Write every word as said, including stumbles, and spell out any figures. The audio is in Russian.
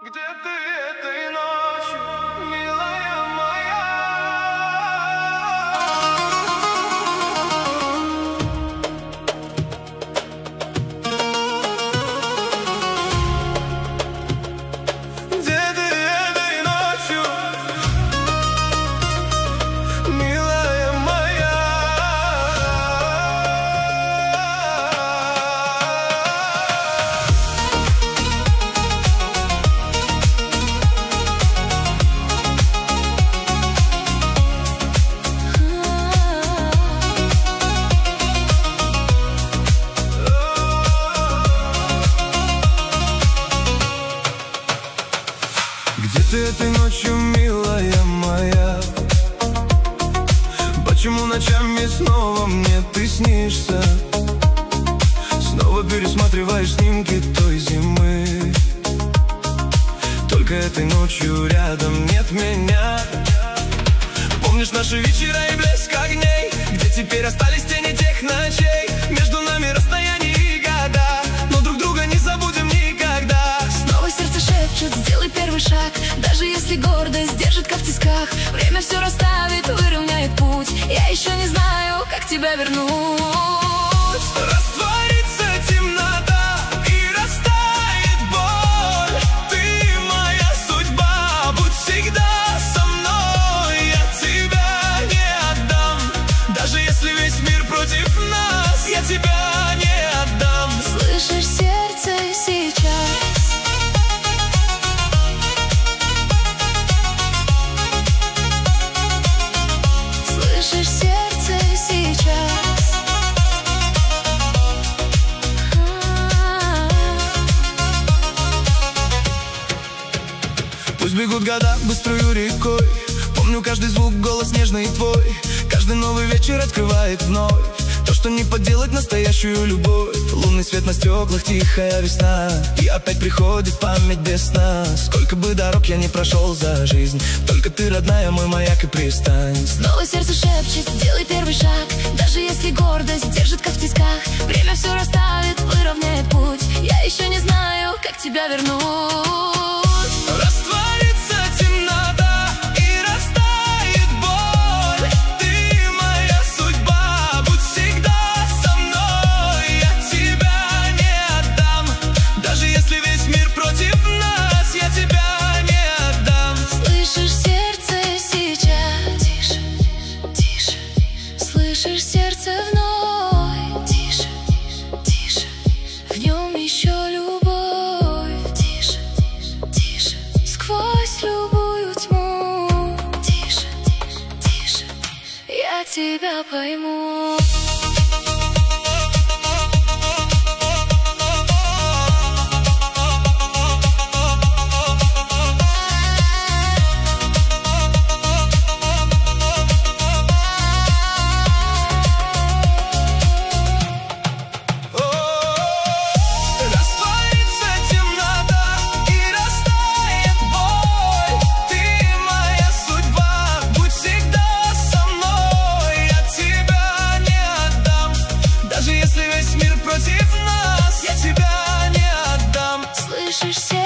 Где ты этой ночью, милая моя? Где ты этой ночью, милая моя? Где ты этой ночью, милая моя? Почему ночами снова мне ты снишься? Снова пересматриваешь снимки той зимы. Только этой ночью рядом нет меня. Помнишь наши вечера и блеск огней? Где теперь остались тени тех ночей? Между нами расстояние и года, но друг друга не забудем никогда. Снова сердце шепчет, сделай первый шаг. Даже если гордость держит в тисках, время все расставит, выровняет путь. Я еще не знаю, как тебя вернуть. Растворится темнота и растает боль. Ты моя судьба, будь всегда со мной. Я тебя не отдам. Даже если весь мир против нас, я тебя не отдам. Слышишь сердце сейчас? Слышишь сердце сейчас? Пусть бегут года быстрою рекой. Помню каждый звук, голос нежный твой. Каждый новый вечер открывает вновь то, что не подделать настоящую любовь. Лунный свет на стеклах, тихая весна, и опять приходит память без сна. Сколько бы дорог я не прошел за жизнь, только ты, родная, мой маяк и пристань. Снова сердце шепчет, сделай первый шаг. Даже если гордость держит как в тисках, время все расставит, выровняет путь. Я еще не знаю, как тебя вернуть. Растворится темнота и растает боль. Ты моя судьба, будь всегда со мной. Я тебя не отдам. Даже если весь мир против нас, я тебя не отдам. Слышишь сердце сейчас? Тише, тише. Слышишь сердце вновь? Тише, тише. В нем еще любовь. Тише, тише. Сквозь любую тьму. Тише, тише. Я тебя пойму. Растворится темнота и растает боль. Ты моя судьба, будь всегда со мной. Я тебя не отдам. Даже если весь мир против нас, я тебя не отдам. Слышишь сердце?